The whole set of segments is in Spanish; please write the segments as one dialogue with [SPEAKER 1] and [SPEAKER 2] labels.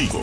[SPEAKER 1] 5.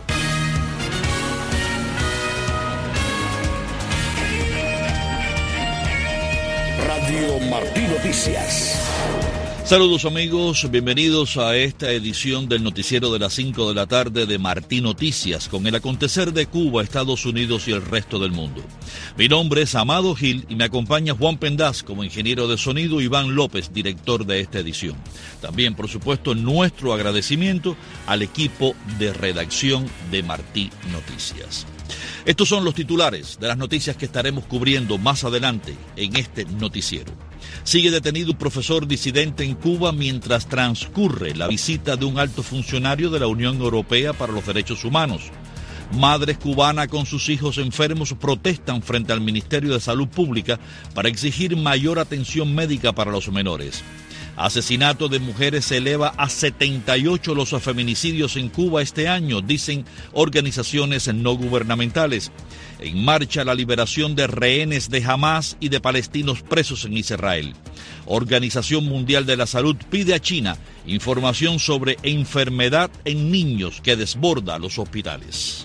[SPEAKER 1] Radio Martí Noticias.
[SPEAKER 2] Saludos amigos, bienvenidos a esta edición del noticiero de las 5 de la tarde de Martí Noticias, con el acontecer de Cuba, Estados Unidos y el resto del mundo. Mi nombre es Amado Gil y me acompaña Juan Pendaz como ingeniero de sonido, Iván López, director de esta edición. También, por supuesto, nuestro agradecimiento al equipo de redacción de Martí Noticias. Estos son los titulares de las noticias que estaremos cubriendo más adelante en este noticiero. Sigue detenido un profesor disidente en Cuba mientras transcurre la visita de un alto funcionario de la Unión Europea para los Derechos Humanos. Madres cubanas con sus hijos enfermos protestan frente al Ministerio de Salud Pública para exigir mayor atención médica para los menores. Asesinato de mujeres se eleva a 78 los feminicidios en Cuba este año, dicen organizaciones no gubernamentales. En marcha la liberación de rehenes de Hamás y de palestinos presos en Israel. Organización Mundial de la Salud pide a China información sobre enfermedad en niños que desborda los hospitales.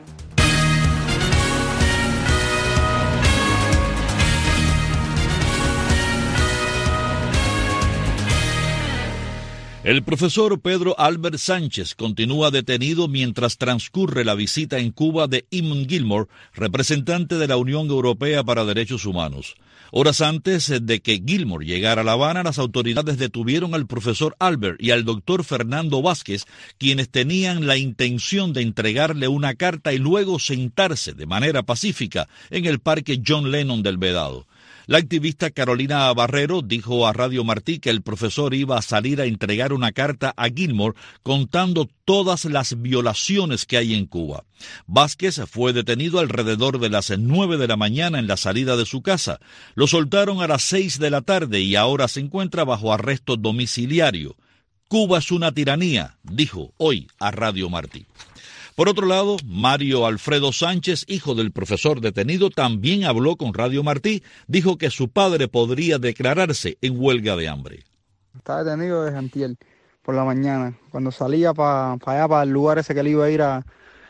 [SPEAKER 2] El profesor Pedro Albert Sánchez continúa detenido mientras transcurre la visita en Cuba de Eamon Gilmore, representante de la Unión Europea para Derechos Humanos. Horas antes de que Gilmore llegara a La Habana, las autoridades detuvieron al profesor Albert y al doctor Fernando Vázquez, quienes tenían la intención de entregarle una carta y luego sentarse de manera pacífica en el Parque John Lennon del Vedado. La activista Carolina Barrero dijo a Radio Martí que el profesor iba a salir a entregar una carta a Gilmore contando todas las violaciones que hay en Cuba. Vázquez fue detenido alrededor de las 9 de la mañana en la salida de su casa. Lo soltaron a las 6 de la tarde y ahora se encuentra bajo arresto domiciliario. Cuba es una tiranía, dijo hoy a Radio Martí. Por otro lado, Mario Alfredo Sánchez, hijo del profesor detenido, también habló con Radio Martí. Dijo que su padre podría declararse en huelga de hambre.
[SPEAKER 3] Está detenido desde antier, por la mañana. Cuando salía para allá, para el lugar ese que él iba a ir a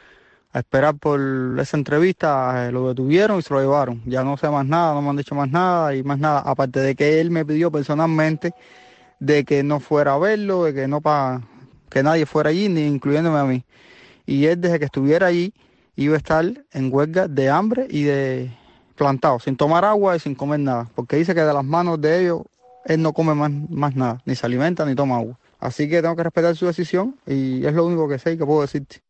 [SPEAKER 3] esperar por esa entrevista, lo detuvieron y se lo llevaron. Ya no sé más nada, no me han dicho más nada y más nada. Aparte de que él me pidió personalmente de que no fuera a verlo, de que no para que nadie fuera allí, ni incluyéndome a mí. Y él, desde que estuviera allí, iba a estar en huelga de hambre y de plantado, sin tomar agua y sin comer nada. Porque dice que de las manos de ellos, él no come más nada, ni se alimenta ni toma agua. Así que tengo que respetar su decisión y es lo único que sé y que puedo decirte.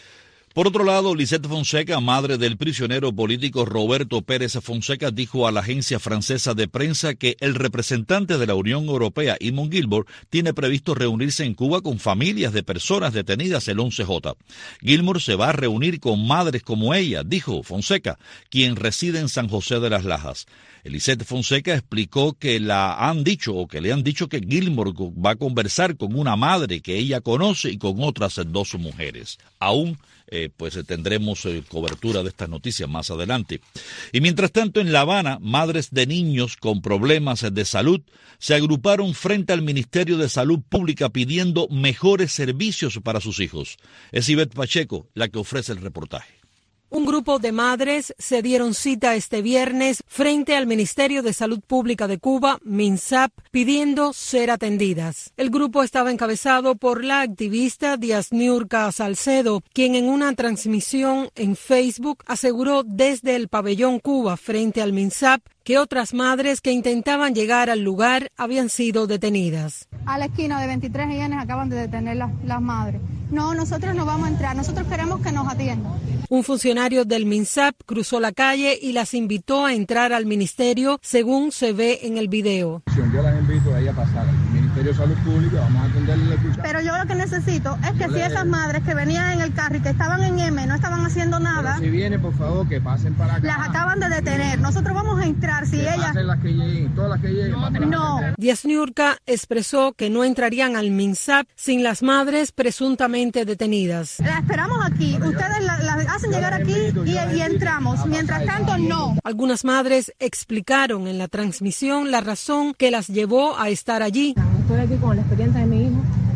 [SPEAKER 2] Por otro lado, Lisette Fonseca, madre del prisionero político Roberto Pérez Fonseca, dijo a la agencia francesa de prensa que el representante de la Unión Europea, Eamon Gilmore, tiene previsto reunirse en Cuba con familias de personas detenidas el 11J. Gilmore se va a reunir con madres como ella, dijo Fonseca, quien reside en San José de las Lajas. Lisette Fonseca explicó que le han dicho que Gilmore va a conversar con una madre que ella conoce y con otras 2 mujeres. Aún tendremos cobertura de estas noticias más adelante. Y mientras tanto, en La Habana, madres de niños con problemas de salud se agruparon frente al Ministerio de Salud Pública pidiendo mejores servicios para sus hijos. Es Ivette Pacheco la que ofrece el reportaje.
[SPEAKER 4] Un grupo de madres se dieron cita este viernes frente al Ministerio de Salud Pública de Cuba, MINSAP, pidiendo ser atendidas. El grupo estaba encabezado por la activista Díaz Niurka Salcedo, quien en una transmisión en Facebook aseguró desde el pabellón Cuba frente al MINSAP que otras madres que intentaban llegar al lugar habían sido detenidas.
[SPEAKER 5] A la esquina de 23 y acaban de detener las madres. No, nosotros no vamos a entrar, nosotros queremos que nos atiendan.
[SPEAKER 4] Un funcionario del MINSAP cruzó la calle y las invitó a entrar al ministerio, según se ve en el video.
[SPEAKER 6] Yo las invito a ella a pasar al Ministerio de Salud Pública, vamos a atenderle.
[SPEAKER 5] Pero yo lo que necesito es que si esas madres que venían en el carro y que estaban en M no estaban haciendo nada.
[SPEAKER 6] Pero si viene, por favor, que pasen para acá.
[SPEAKER 5] Las acaban de detener, nosotros vamos a entrar si ellas.
[SPEAKER 6] Las que lleguen, todas las que lleguen.
[SPEAKER 5] No.
[SPEAKER 4] Díaz Niurka expresó que no entrarían al MINSAP sin las madres presuntamente detenidas.
[SPEAKER 5] La esperamos aquí, ustedes las hacen llegar aquí y entramos. Mientras tanto, no.
[SPEAKER 4] Algunas madres explicaron en la transmisión la razón que las llevó a estar allí.
[SPEAKER 7] Estoy aquí con el expediente de mi hijo en el Ministerio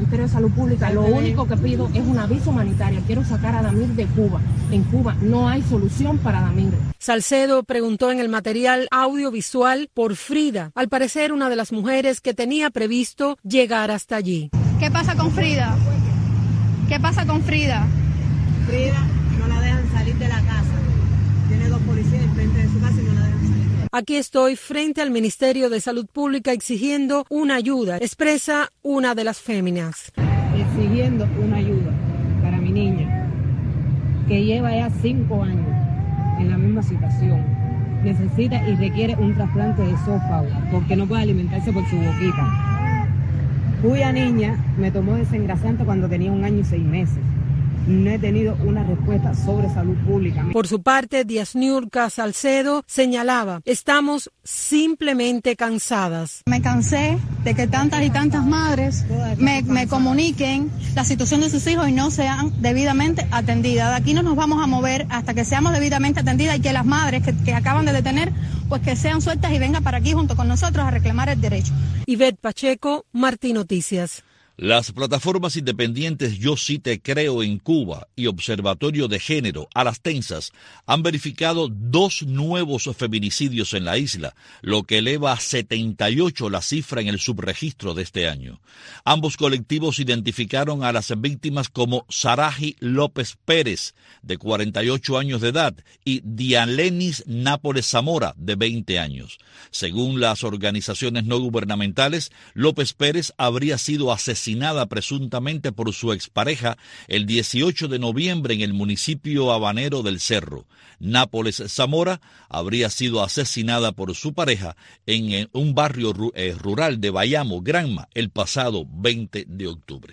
[SPEAKER 7] Ministerio de Salud Pública, lo único que pido es una visa humanitaria. Quiero sacar a Damir de Cuba. En Cuba no hay solución para Damir.
[SPEAKER 4] Salcedo preguntó en el material audiovisual por Frida, al parecer una de las mujeres que tenía previsto llegar hasta allí.
[SPEAKER 5] ¿Qué pasa con Frida? ¿Qué pasa con Frida?
[SPEAKER 8] Frida no la dejan salir de la casa. Tiene 2 policías enfrente de su casa y no la dejan salir.
[SPEAKER 4] Aquí estoy frente al Ministerio de Salud Pública exigiendo una ayuda, expresa una de las féminas.
[SPEAKER 7] Exigiendo una ayuda para mi niña, que lleva ya 5 años en la misma situación. Necesita y requiere un trasplante de esófago porque no puede alimentarse por su boquita. Cuya niña me tomó desengrasante cuando tenía 1 año y 6 meses. No he tenido una respuesta sobre salud pública.
[SPEAKER 4] Por su parte, Díaz Niurka Salcedo señalaba, estamos simplemente cansadas.
[SPEAKER 5] Me cansé de que tantas y tantas madres me comuniquen la situación de sus hijos y no sean debidamente atendidas. De aquí no nos vamos a mover hasta que seamos debidamente atendidas y que las madres que acaban de detener, pues que sean sueltas y vengan para aquí junto con nosotros a reclamar el derecho.
[SPEAKER 4] Ivette Pacheco, Martín Noticias.
[SPEAKER 2] Las plataformas independientes Yo Sí Te Creo en Cuba y Observatorio de Género a las Tensas han verificado 2 nuevos feminicidios en la isla, lo que eleva a 78 la cifra en el subregistro de este año. Ambos colectivos identificaron a las víctimas como Saraji López Pérez, de 48 años de edad, y Dialenis Nápoles Zamora, de 20 años. Según las organizaciones no gubernamentales, López Pérez habría sido asesinada presuntamente por su expareja el 18 de noviembre en el municipio habanero del Cerro. Nápoles Zamora habría sido asesinada por su pareja en un barrio rural de Bayamo, Granma, el pasado 20 de octubre.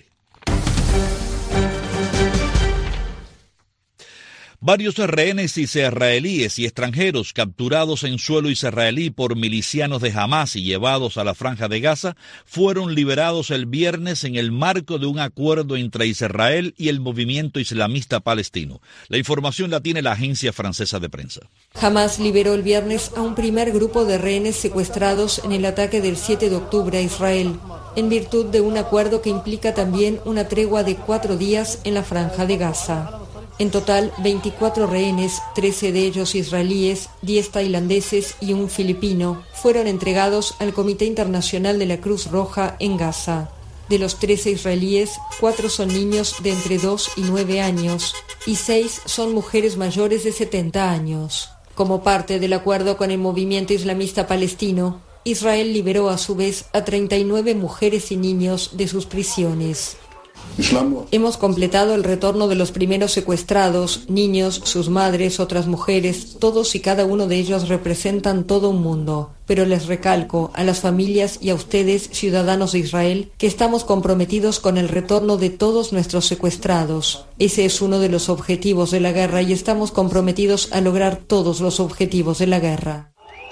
[SPEAKER 2] Varios rehenes israelíes y extranjeros capturados en suelo israelí por milicianos de Hamás y llevados a la Franja de Gaza fueron liberados el viernes en el marco de un acuerdo entre Israel y el movimiento islamista palestino. La información la tiene la agencia francesa de prensa.
[SPEAKER 9] Hamás liberó el viernes a un primer grupo de rehenes secuestrados en el ataque del 7 de octubre a Israel, en virtud de un acuerdo que implica también una tregua de 4 días en la Franja de Gaza. En total, 24 rehenes, 13 de ellos israelíes, 10 tailandeses y un filipino, fueron entregados al Comité Internacional de la Cruz Roja en Gaza. De los 13 israelíes, 4 son niños de entre 2 y 9 años y 6 son mujeres mayores de 70 años. Como parte del acuerdo con el movimiento islamista palestino, Israel liberó a su vez a 39 mujeres y niños de sus prisiones. Hemos completado el retorno de los primeros secuestrados, niños, sus madres, otras mujeres, todos y cada uno de ellos representan todo un mundo. Pero les recalco a las familias y a ustedes, ciudadanos de Israel, que estamos comprometidos con el retorno de todos nuestros secuestrados. Ese es uno de los objetivos de la guerra y estamos comprometidos a lograr todos los objetivos de la guerra.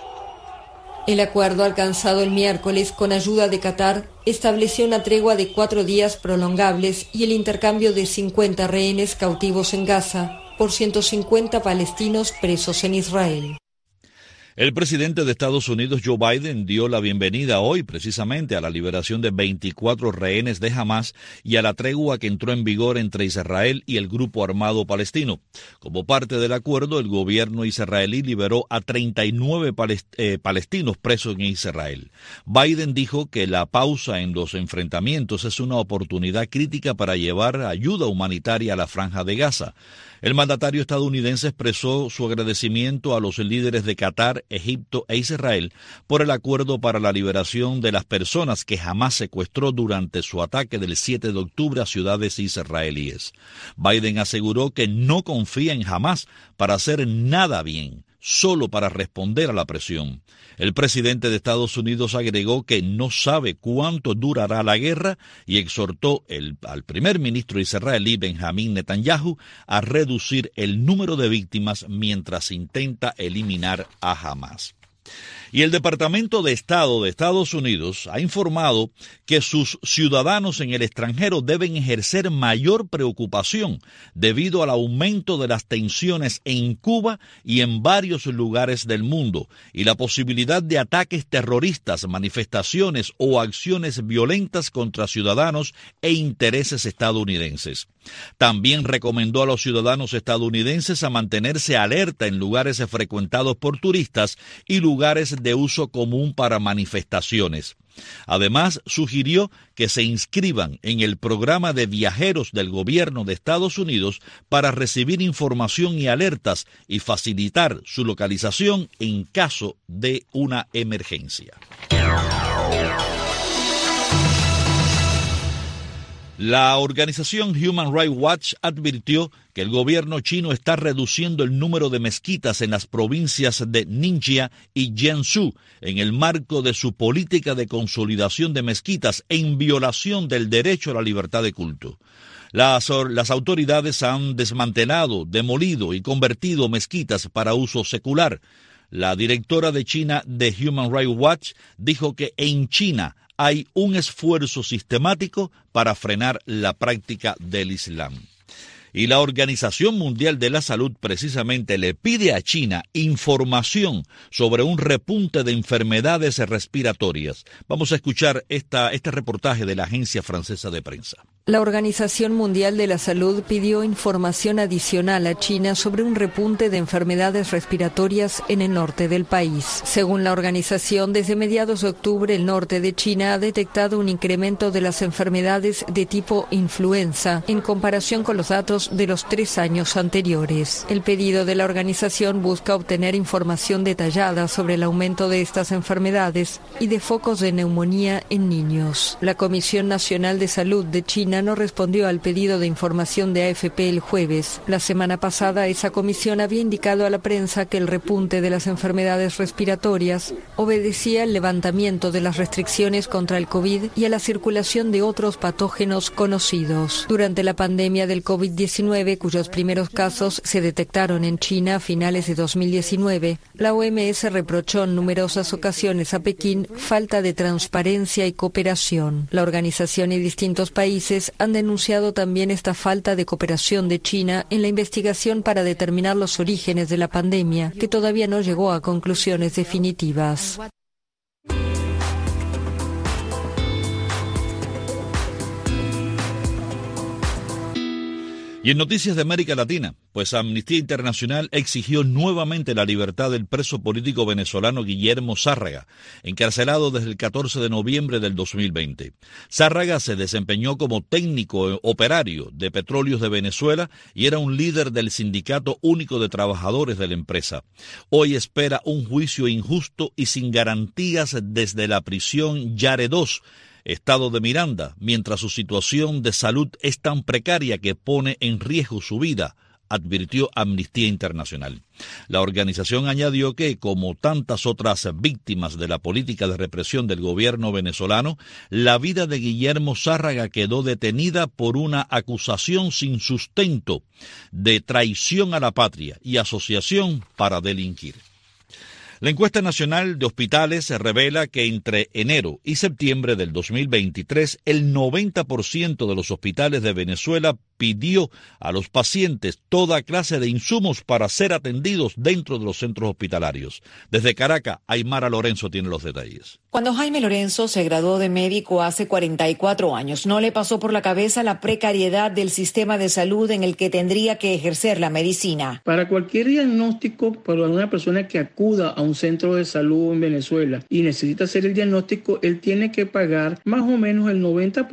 [SPEAKER 9] El acuerdo alcanzado el miércoles con ayuda de Qatar estableció una tregua de 4 días prolongables y el intercambio de 50 rehenes cautivos en Gaza por 150 palestinos presos en Israel.
[SPEAKER 2] El presidente de Estados Unidos, Joe Biden, dio la bienvenida hoy precisamente a la liberación de 24 rehenes de Hamás y a la tregua que entró en vigor entre Israel y el grupo armado palestino. Como parte del acuerdo, el gobierno israelí liberó a 39 palestinos presos en Israel. Biden dijo que la pausa en los enfrentamientos es una oportunidad crítica para llevar ayuda humanitaria a la Franja de Gaza. El mandatario estadounidense expresó su agradecimiento a los líderes de Qatar, Egipto e Israel por el acuerdo para la liberación de las personas que Hamás secuestró durante su ataque del 7 de octubre a ciudades israelíes. Biden aseguró que no confía en Hamás para hacer nada bien, solo para responder a la presión. El presidente de Estados Unidos agregó que no sabe cuánto durará la guerra y exhortó al primer ministro israelí Benjamín Netanyahu a reducir el número de víctimas mientras intenta eliminar a Hamás. Y el Departamento de Estado de Estados Unidos ha informado que sus ciudadanos en el extranjero deben ejercer mayor preocupación debido al aumento de las tensiones en Cuba y en varios lugares del mundo y la posibilidad de ataques terroristas, manifestaciones o acciones violentas contra ciudadanos e intereses estadounidenses. También recomendó a los ciudadanos estadounidenses a mantenerse alerta en lugares frecuentados por turistas y lugares de uso común para manifestaciones. Además, sugirió que se inscriban en el programa de viajeros del gobierno de Estados Unidos para recibir información y alertas y facilitar su localización en caso de una emergencia. La organización Human Rights Watch advirtió que el gobierno chino está reduciendo el número de mezquitas en las provincias de Ningxia y Jiangsu en el marco de su política de consolidación de mezquitas en violación del derecho a la libertad de culto. Las autoridades han desmantelado, demolido y convertido mezquitas para uso secular. La directora de China de Human Rights Watch dijo que en China hay un esfuerzo sistemático para frenar la práctica del Islam. Y la Organización Mundial de la Salud precisamente le pide a China información sobre un repunte de enfermedades respiratorias. Vamos a escuchar este reportaje de la agencia francesa de prensa.
[SPEAKER 9] La Organización Mundial de la Salud pidió información adicional a China sobre un repunte de enfermedades respiratorias en el norte del país. Según la organización, desde mediados de octubre el norte de China ha detectado un incremento de las enfermedades de tipo influenza en comparación con los datos de los 3 años anteriores. El pedido de la organización busca obtener información detallada sobre el aumento de estas enfermedades y de focos de neumonía en niños. La Comisión Nacional de Salud de China no respondió al pedido de información de AFP el jueves. La semana pasada, esa comisión había indicado a la prensa que el repunte de las enfermedades respiratorias obedecía al levantamiento de las restricciones contra el COVID y a la circulación de otros patógenos conocidos. Durante la pandemia del COVID-19, cuyos primeros casos se detectaron en China a finales de 2019, la OMS reprochó en numerosas ocasiones a Pekín falta de transparencia y cooperación. La organización y distintos países han denunciado también esta falta de cooperación de China en la investigación para determinar los orígenes de la pandemia, que todavía no llegó a conclusiones definitivas.
[SPEAKER 2] Y en noticias de América Latina, pues Amnistía Internacional exigió nuevamente la libertad del preso político venezolano Guillermo Zárraga, encarcelado desde el 14 de noviembre del 2020. Zárraga se desempeñó como técnico operario de Petróleos de Venezuela y era un líder del Sindicato Único de Trabajadores de la empresa. Hoy espera un juicio injusto y sin garantías desde la prisión Yare II, estado de Miranda, mientras su situación de salud es tan precaria que pone en riesgo su vida, advirtió Amnistía Internacional. La organización añadió que, como tantas otras víctimas de la política de represión del gobierno venezolano, la vida de Guillermo Zárraga quedó detenida por una acusación sin sustento de traición a la patria y asociación para delinquir. La encuesta nacional de hospitales revela que entre enero y septiembre del 2023, el 90% de los hospitales de Venezuela pidió a los pacientes toda clase de insumos para ser atendidos dentro de los centros hospitalarios. Desde Caracas, Aymara Lorenzo tiene los detalles.
[SPEAKER 10] Cuando Jaime Lorenzo se graduó de médico hace 44 años, no le pasó por la cabeza la precariedad del sistema de salud en el que tendría que ejercer la medicina.
[SPEAKER 11] Para cualquier diagnóstico, para una persona que acuda a un centro de salud en Venezuela y necesita hacer el diagnóstico, él tiene que pagar más o menos el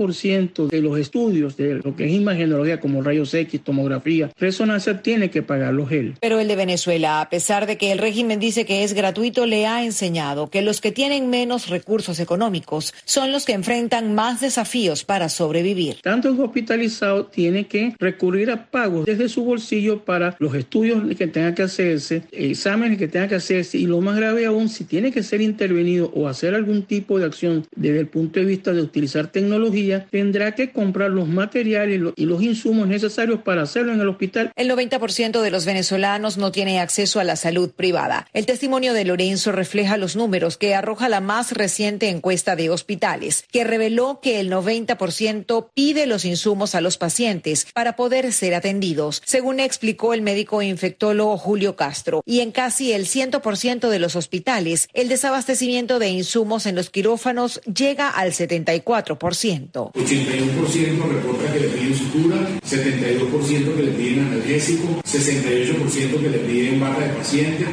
[SPEAKER 11] 90% de los estudios de lo que es imagenología, como rayos X, tomografía, resonancia, tiene que pagarlos él.
[SPEAKER 10] Pero el de Venezuela, a pesar de que el régimen dice que es gratuito, le ha enseñado que los que tienen menos recursos económicos son los que enfrentan más desafíos para sobrevivir.
[SPEAKER 11] Tanto el hospitalizado tiene que recurrir a pagos desde su bolsillo para los estudios que tenga que hacerse, exámenes que tenga que hacerse, y lo más grave aún, si tiene que ser intervenido o hacer algún tipo de acción desde el punto de vista de utilizar tecnología, tendrá que comprar los materiales y los insumos insumos necesarios para hacerlo en el hospital.
[SPEAKER 10] El 90% de los venezolanos no tiene acceso a la salud privada. El testimonio de Lorenzo refleja los números que arroja la más reciente encuesta de hospitales, que reveló que el 90% pide los insumos a los pacientes para poder ser atendidos, según explicó el médico infectólogo Julio Castro. Y en casi el 100% de los hospitales, el desabastecimiento de insumos en los quirófanos llega al 74%.
[SPEAKER 12] 81% reporta que le piden sutura, 72% que le piden analgésico, 68% que le piden bata de paciente,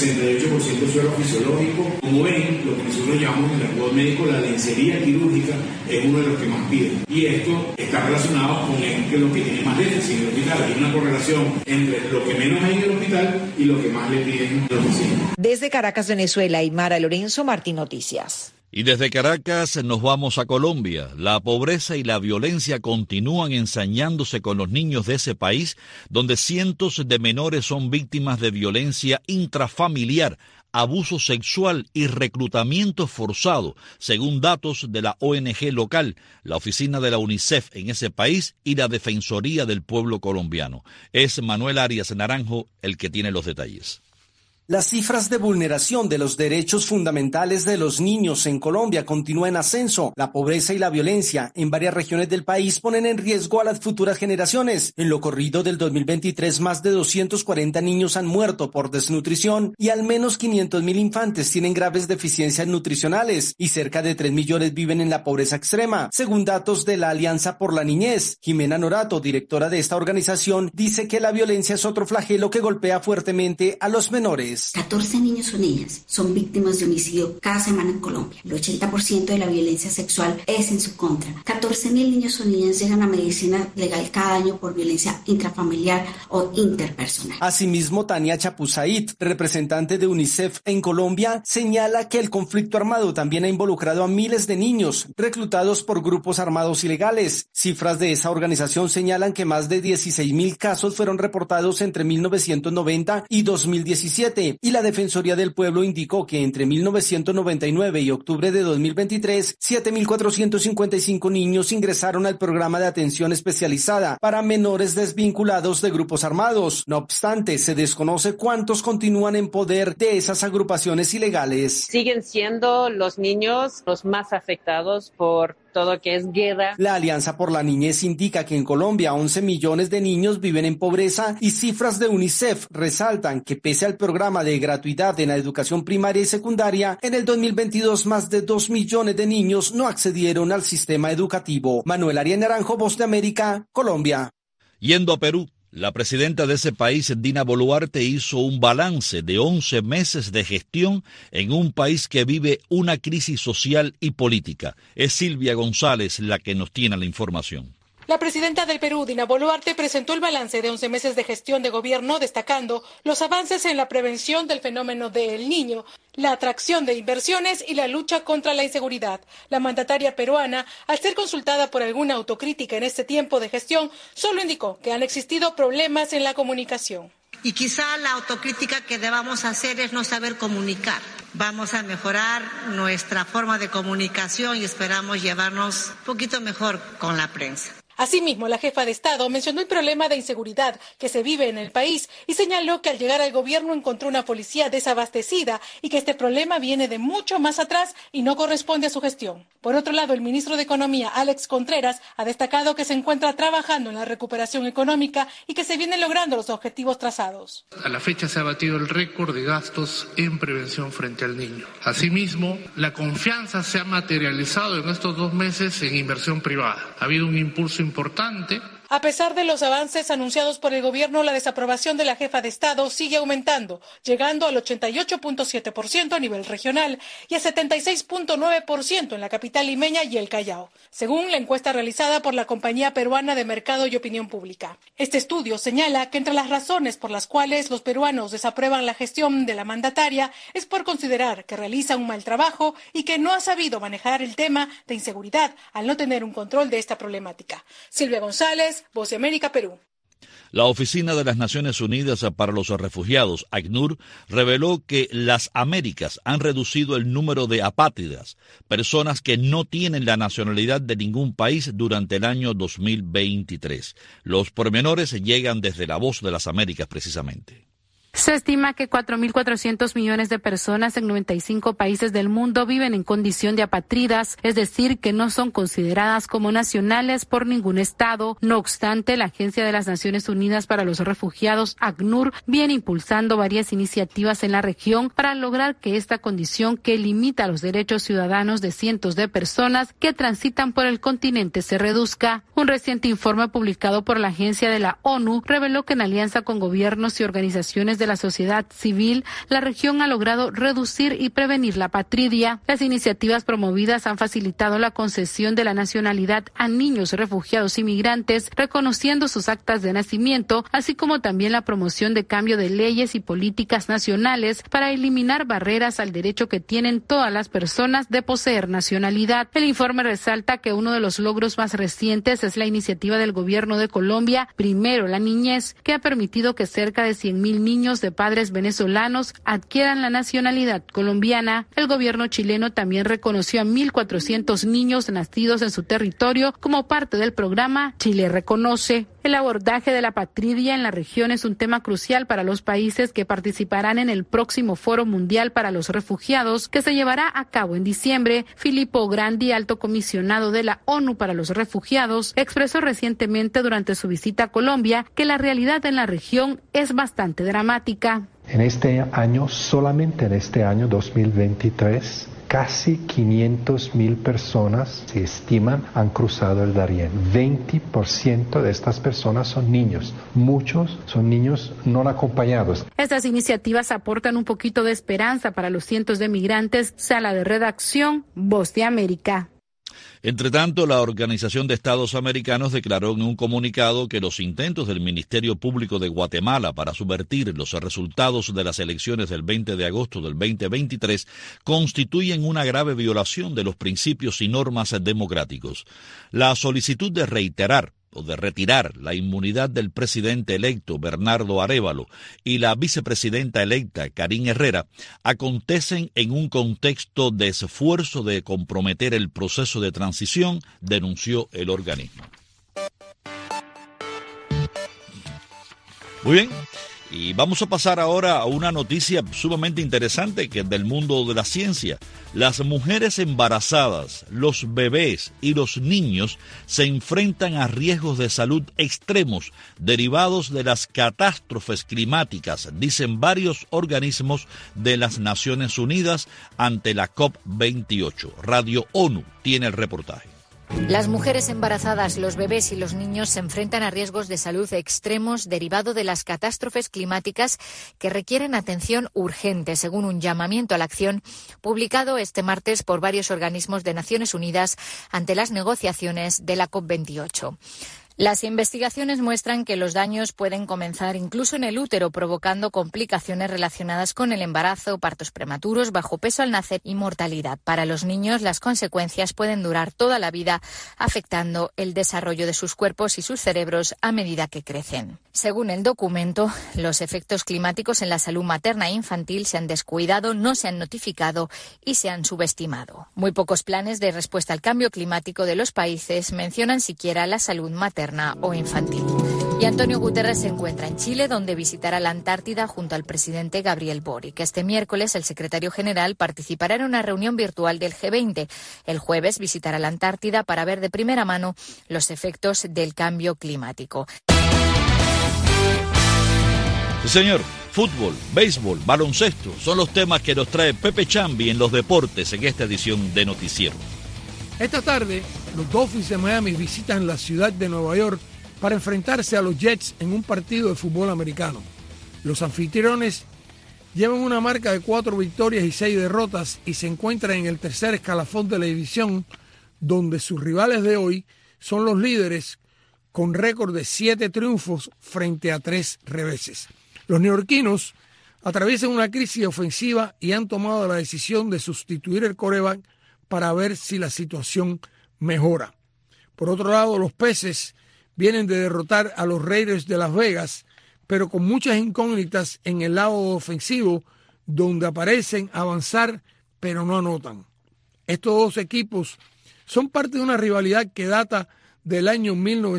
[SPEAKER 12] 68% suero fisiológico. Como ven, lo que nosotros llamamos en el argot médico la lencería quirúrgica es uno de los que más piden. Y esto está relacionado con lo que tiene más déficit en el hospital. Hay una correlación entre lo que menos hay en el hospital y lo que más le piden a los pacientes.
[SPEAKER 10] Desde Caracas, Venezuela, Aymara Lorenzo, Martín Noticias.
[SPEAKER 2] Y desde Caracas nos vamos a Colombia. La pobreza y la violencia continúan ensañándose con los niños de ese país, donde cientos de menores son víctimas de violencia intrafamiliar, abuso sexual y reclutamiento forzado, según datos de la ONG local, la oficina de la UNICEF en ese país y la Defensoría del Pueblo colombiano. Es Manuel Arias Naranjo el que tiene los detalles.
[SPEAKER 13] Las cifras de vulneración de los derechos fundamentales de los niños en Colombia continúan en ascenso. La pobreza y la violencia en varias regiones del país ponen en riesgo a las futuras generaciones. En lo corrido del 2023, más de 240 niños han muerto por desnutrición y al menos 500.000 infantes tienen graves deficiencias nutricionales y cerca de 3 millones viven en la pobreza extrema, según datos de la Alianza por la Niñez. Jimena Norato, directora de esta organización, dice que la violencia es otro flagelo que golpea fuertemente a los menores.
[SPEAKER 14] 14 niños o niñas son víctimas de homicidio cada semana en Colombia. El 80% de la violencia sexual es en su contra. 14.000 niños o niñas llegan a medicina legal cada año por violencia intrafamiliar o interpersonal.
[SPEAKER 13] Asimismo, Tania Chapuzait, representante de UNICEF en Colombia, señala que el conflicto armado también ha involucrado a miles de niños reclutados por grupos armados ilegales. Cifras de esa organización señalan que más de 16.000 casos fueron reportados entre 1990 y 2017. Y la Defensoría del Pueblo indicó que entre 1999 y octubre de 2023, 7.455 niños ingresaron al programa de atención especializada para menores desvinculados de grupos armados. No obstante, se desconoce cuántos continúan en poder de esas agrupaciones ilegales.
[SPEAKER 15] Siguen siendo los niños los más afectados por todo que es guerra.
[SPEAKER 13] La Alianza por la Niñez indica que en Colombia 11 millones de niños viven en pobreza y cifras de UNICEF resaltan que pese al programa de gratuidad en la educación primaria y secundaria, en el 2022 más de 2 millones de niños no accedieron al sistema educativo. Manuel Arias Naranjo, Voz de América, Colombia.
[SPEAKER 2] Yendo a Perú, la presidenta de ese país, Dina Boluarte, hizo un balance de 11 meses de gestión en un país que vive una crisis social y política. Es Silvia González la que nos tiene la información.
[SPEAKER 4] La presidenta del Perú, Dina Boluarte, presentó el balance de 11 meses de gestión de gobierno, destacando los avances en la prevención del fenómeno del Niño, la atracción de inversiones y la lucha contra la inseguridad. La mandataria peruana, al ser consultada por alguna autocrítica en este tiempo de gestión, solo indicó que han existido problemas en la comunicación.
[SPEAKER 16] Y quizá la autocrítica que debamos hacer es no saber comunicar. Vamos a mejorar nuestra forma de comunicación y esperamos llevarnos un poquito mejor con la prensa.
[SPEAKER 4] Asimismo, la jefa de Estado mencionó el problema de inseguridad que se vive en el país y señaló que al llegar al gobierno encontró una policía desabastecida y que este problema viene de mucho más atrás y no corresponde a su gestión. Por otro lado, el ministro de Economía, Alex Contreras, ha destacado que se encuentra trabajando en la recuperación económica y que se vienen logrando los objetivos trazados.
[SPEAKER 17] A la fecha se ha batido el récord de gastos en prevención frente al niño. Asimismo, la confianza se ha materializado en estos 2 meses en inversión privada. Ha habido un impulso importante.
[SPEAKER 4] A pesar de los avances anunciados por el gobierno, la desaprobación de la jefa de Estado sigue aumentando, llegando al 88.7% a nivel regional y a 76.9% en la capital limeña y el Callao, según la encuesta realizada por la Compañía Peruana de Mercado y Opinión Pública. Este estudio señala que entre las razones por las cuales los peruanos desaprueban la gestión de la mandataria es por considerar que realiza un mal trabajo y que no ha sabido manejar el tema de inseguridad al no tener un control de esta problemática. Silvia González, Voz de América, Perú.
[SPEAKER 2] La Oficina de las Naciones Unidas para los Refugiados, ACNUR, reveló que las Américas han reducido el número de apátridas, personas que no tienen la nacionalidad de ningún país durante el año 2023. Los pormenores llegan desde La Voz de las Américas precisamente.
[SPEAKER 18] Se estima que 4.400 millones de personas en 95 países del mundo viven en condición de apátridas, es decir, que no son consideradas como nacionales por ningún Estado. No obstante, la Agencia de las Naciones Unidas para los Refugiados, ACNUR, viene impulsando varias iniciativas en la región para lograr que esta condición, que limita los derechos ciudadanos de cientos de personas que transitan por el continente, se reduzca. Un reciente informe publicado por la Agencia de la ONU reveló que en alianza con gobiernos y organizaciones de la sociedad civil, la región ha logrado reducir y prevenir la apatridia. Las iniciativas promovidas han facilitado la concesión de la nacionalidad a niños refugiados y migrantes, reconociendo sus actas de nacimiento, así como también la promoción de cambio de leyes y políticas nacionales para eliminar barreras al derecho que tienen todas las personas de poseer nacionalidad. El informe resalta que uno de los logros más recientes es la iniciativa del gobierno de Colombia, Primero la Niñez, que ha permitido que cerca de 100.000 niños de padres venezolanos adquieran la nacionalidad colombiana. El gobierno chileno también reconoció a 1.400 niños nacidos en su territorio como parte del programa Chile Reconoce. El abordaje de la apatridia en la región es un tema crucial para los países que participarán en el próximo Foro Mundial para los Refugiados, que se llevará a cabo en diciembre. Filippo Grandi, alto comisionado de la ONU para los Refugiados, expresó recientemente durante su visita a Colombia que la realidad en la región es bastante dramática.
[SPEAKER 19] En este año, solamente en este año 2023, casi 500.000 personas, se estiman, han cruzado el Darién. 20% de estas personas son niños. Muchos son niños no acompañados.
[SPEAKER 18] Estas iniciativas aportan un poquito de esperanza para los cientos de migrantes. Sala de redacción, Voz de América.
[SPEAKER 2] Entre tanto, la Organización de Estados Americanos declaró en un comunicado que los intentos del Ministerio Público de Guatemala para subvertir los resultados de las elecciones del 20 de agosto del 2023 constituyen una grave violación de los principios y normas democráticos. La solicitud de retirar la inmunidad del presidente electo Bernardo Arévalo y la vicepresidenta electa Karine Herrera acontecen en un contexto de esfuerzo de comprometer el proceso de transición, denunció el organismo. Muy bien. Y vamos a pasar ahora a una noticia sumamente interesante que es del mundo de la ciencia. Las mujeres embarazadas, los bebés y los niños se enfrentan a riesgos de salud extremos derivados de las catástrofes climáticas, dicen varios organismos de las Naciones Unidas ante la COP28. Radio ONU tiene el reportaje.
[SPEAKER 20] Las mujeres embarazadas, los bebés y los niños se enfrentan a riesgos de salud extremos derivado de las catástrofes climáticas que requieren atención urgente, según un llamamiento a la acción publicado este martes por varios organismos de Naciones Unidas ante las negociaciones de la COP28. Las investigaciones muestran que los daños pueden comenzar incluso en el útero, provocando complicaciones relacionadas con el embarazo, partos prematuros, bajo peso al nacer y mortalidad. Para los niños, las consecuencias pueden durar toda la vida, afectando el desarrollo de sus cuerpos y sus cerebros a medida que crecen. Según el documento, los efectos climáticos en la salud materna e infantil se han descuidado, no se han notificado y se han subestimado. Muy pocos planes de respuesta al cambio climático de los países mencionan siquiera la salud materna o infantil. Y Antonio Guterres se encuentra en Chile, donde visitará la Antártida junto al presidente Gabriel Boric. Este miércoles, el secretario general participará en una reunión virtual del G20. El jueves visitará la Antártida para ver de primera mano los efectos del cambio climático.
[SPEAKER 2] Sí, señor. Fútbol, béisbol, baloncesto son los temas que nos trae Pepe Chambi en los deportes en esta edición de Noticiero.
[SPEAKER 21] Esta tarde, los Dolphins de Miami visitan la ciudad de Nueva York para enfrentarse a los Jets en un partido de fútbol americano. Los anfitriones llevan una marca de 4 victorias y 6 derrotas y se encuentran en el tercer escalafón de la división, donde sus rivales de hoy son los líderes con récord de 7 triunfos frente a 3 reveses. Los neoyorquinos atraviesan una crisis ofensiva y han tomado la decisión de sustituir el quarterback para ver si la situación mejora. Por otro lado, los Peces vienen de derrotar a los Raiders de Las Vegas, pero con muchas incógnitas en el lado ofensivo, donde aparecen avanzar, pero no anotan. Estos dos equipos son parte de una rivalidad que data del año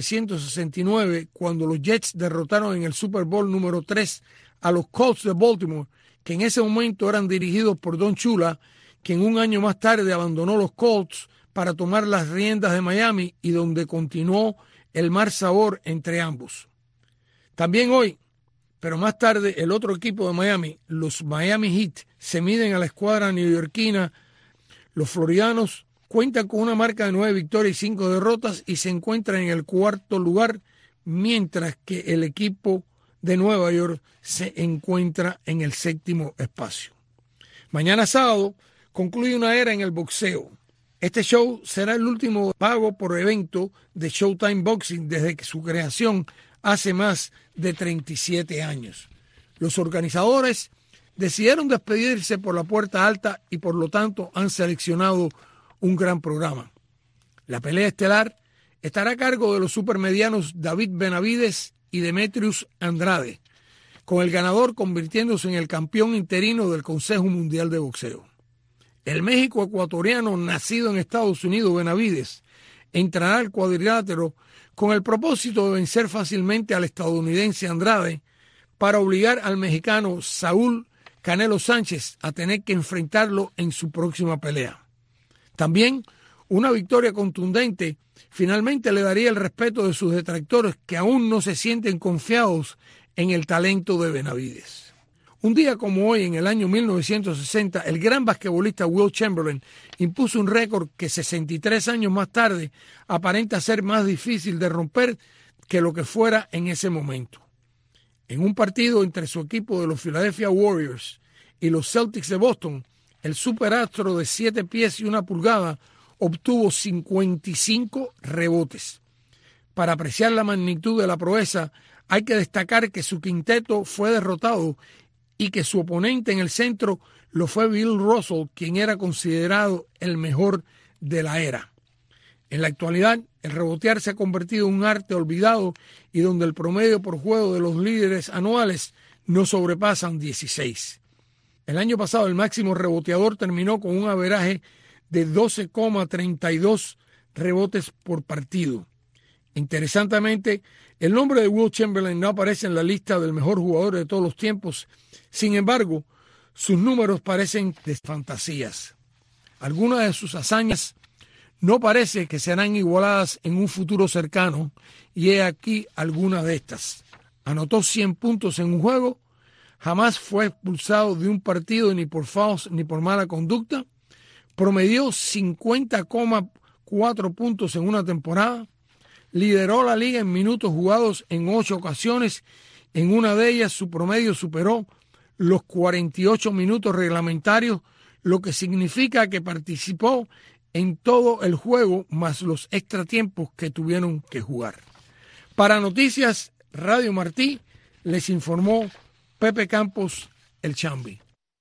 [SPEAKER 21] 1969, cuando los Jets derrotaron en el Super Bowl número 3 a los Colts de Baltimore, que en ese momento eran dirigidos por Don Shula, quien un año más tarde abandonó los Colts para tomar las riendas de Miami y donde continuó el mal sabor entre ambos. También hoy, pero más tarde, el otro equipo de Miami, los Miami Heat, se miden a la escuadra neoyorquina. Los floridanos cuentan con una marca de 9 victorias y 5 derrotas y se encuentran en el cuarto lugar, mientras que el equipo de Nueva York se encuentra en el séptimo espacio. Mañana sábado concluye una era en el boxeo. Este show será el último pago por evento de Showtime Boxing desde que su creación hace más de 37 años. Los organizadores decidieron despedirse por la puerta alta y por lo tanto han seleccionado un gran programa. La pelea estelar estará a cargo de los supermedianos David Benavides y Demetrius Andrade, con el ganador convirtiéndose en el campeón interino del Consejo Mundial de Boxeo. El México ecuatoriano nacido en Estados Unidos, Benavides, entrará al cuadrilátero con el propósito de vencer fácilmente al estadounidense Andrade para obligar al mexicano Saúl Canelo Sánchez a tener que enfrentarlo en su próxima pelea. También una victoria contundente finalmente le daría el respeto de sus detractores que aún no se sienten confiados en el talento de Benavides. Un día como hoy, en el año 1960, el gran basquetbolista Wilt Chamberlain impuso un récord que 63 años más tarde aparenta ser más difícil de romper que lo que fuera en ese momento. En un partido entre su equipo de los Philadelphia Warriors y los Celtics de Boston, el superastro de 7 pies y 1 pulgada obtuvo 55 rebotes. Para apreciar la magnitud de la proeza, hay que destacar que su quinteto fue derrotado y que su oponente en el centro lo fue Bill Russell, quien era considerado el mejor de la era. En la actualidad, el rebotear se ha convertido en un arte olvidado y donde el promedio por juego de los líderes anuales no sobrepasan 16. El año pasado el máximo reboteador terminó con un averaje de 12,32 rebotes por partido. Interesantemente, el nombre de Wilt Chamberlain no aparece en la lista del mejor jugador de todos los tiempos. Sin embargo, sus números parecen de fantasías. Algunas de sus hazañas no parece que serán igualadas en un futuro cercano, y he aquí algunas de estas. Anotó 100 puntos en un juego, jamás fue expulsado de un partido ni por fouls ni por mala conducta, promedió 50,4 puntos en una temporada, lideró la liga en minutos jugados en 8 ocasiones, en una de ellas su promedio superó los 48 minutos reglamentarios, lo que significa que participó en todo el juego más los extratiempos que tuvieron que jugar. Para Noticias Radio Martí, les informó Pepe Campos, el Chambi.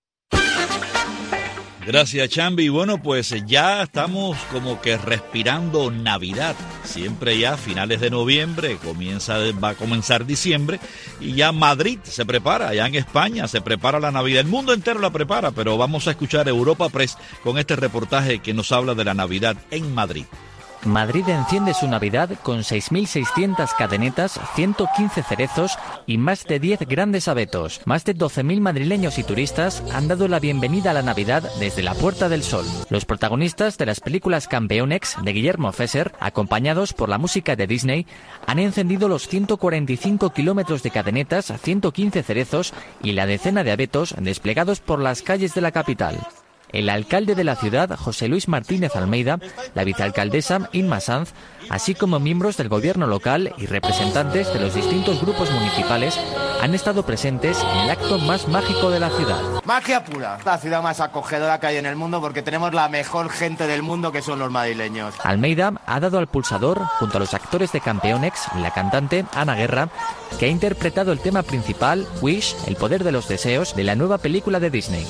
[SPEAKER 2] Gracias, Chambi. Bueno, pues ya estamos como que respirando Navidad. Siempre ya a finales de noviembre va a comenzar diciembre y ya Madrid se prepara, allá en España se prepara la Navidad. El mundo entero la prepara, pero vamos a escuchar Europa Press con este reportaje que nos habla de la Navidad en Madrid.
[SPEAKER 1] Madrid enciende su Navidad con 6.600 cadenetas, 115 cerezos y más de 10 grandes abetos. Más de 12.000 madrileños y turistas han dado la bienvenida a la Navidad desde la Puerta del Sol. Los protagonistas de las películas Campeonex de Guillermo Fesser, acompañados por la música de Disney, han encendido los 145 kilómetros de cadenetas, 115 cerezos y la decena de abetos desplegados por las calles de la capital. El alcalde de la ciudad, José Luis Martínez Almeida, la vicealcaldesa Inma Sanz, así como miembros del gobierno local y representantes de los distintos grupos municipales han estado presentes en el acto más mágico de la ciudad.
[SPEAKER 22] Magia pura, la ciudad más acogedora que hay en el mundo porque tenemos la mejor gente del mundo que son los madrileños.
[SPEAKER 1] Almeida ha dado al pulsador junto a los actores de Campeonex y la cantante Ana Guerra, que ha interpretado el tema principal, Wish, el poder de los deseos, de la nueva película de Disney.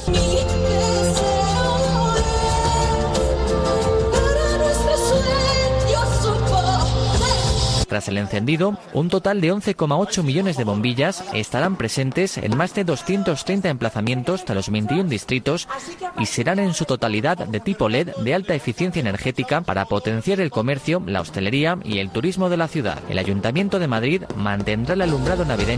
[SPEAKER 1] Tras el encendido, un total de 11,8 millones de bombillas estarán presentes en más de 230 emplazamientos de los 21 distritos y serán en su totalidad de tipo LED de alta eficiencia energética para potenciar el comercio, la hostelería y el turismo de la ciudad. El Ayuntamiento de Madrid mantendrá el alumbrado navideño